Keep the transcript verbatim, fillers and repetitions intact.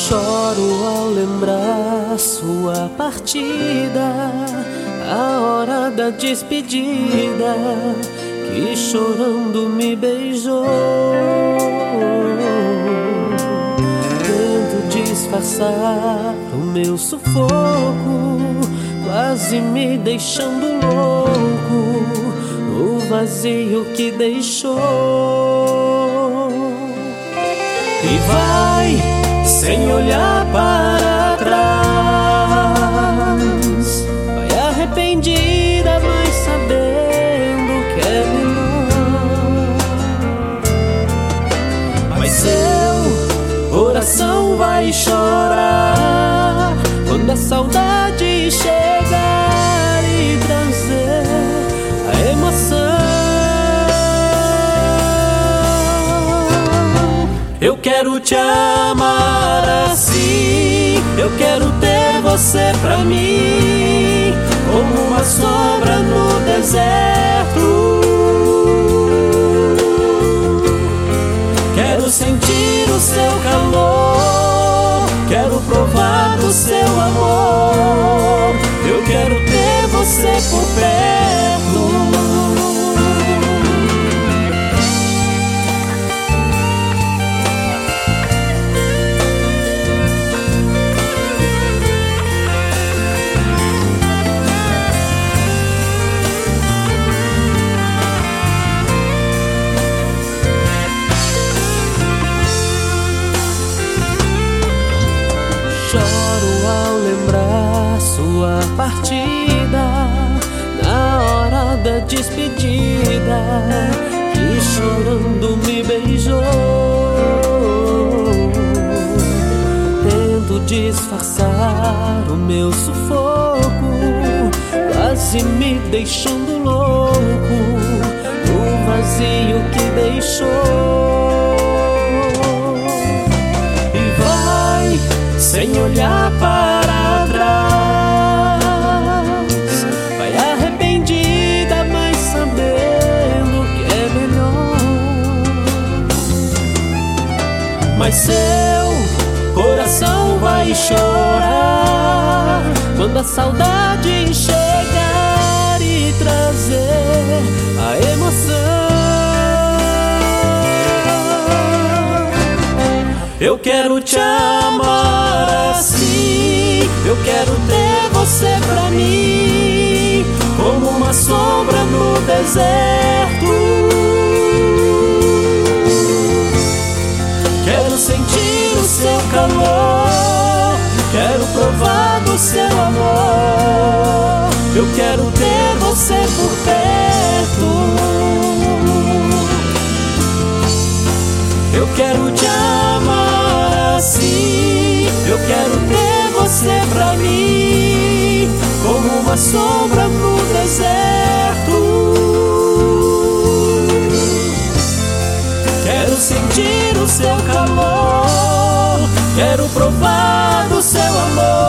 Choro ao lembrar sua partida, a hora da despedida, que chorando me beijou. Tento disfarçar o meu sufoco, quase me deixando louco, no vazio que deixou. E vai sem olhar para trás, vai arrependida, mas sabendo que é melhor. Mas seu coração vai chorar quando a saudade chegar e trazer a emoção. Eu quero te amar assim, eu quero ter você pra mim, como uma sombra no deserto. Quero sentir o seu calor, quero provar do seu amor. Eu quero ter você por perto. Choro ao lembrar sua partida, na hora da despedida, que chorando me beijou. Tento disfarçar o meu sufoco, quase me deixando louco, no vazio que deixou. Sem olhar para trás, vai arrependida, mas sabendo que é melhor. Mas seu coração vai chorar quando a saudade chegar e trazer a emoção. Eu quero te amar assim, eu quero ter você pra mim, como uma sombra no deserto. Quero sentir o seu calor, quero provar do seu amor. Eu quero ter você por perto. Eu quero te amar assim, eu quero ter você pra mim, como uma sombra no deserto. Quero sentir o seu calor, quero provar do seu amor.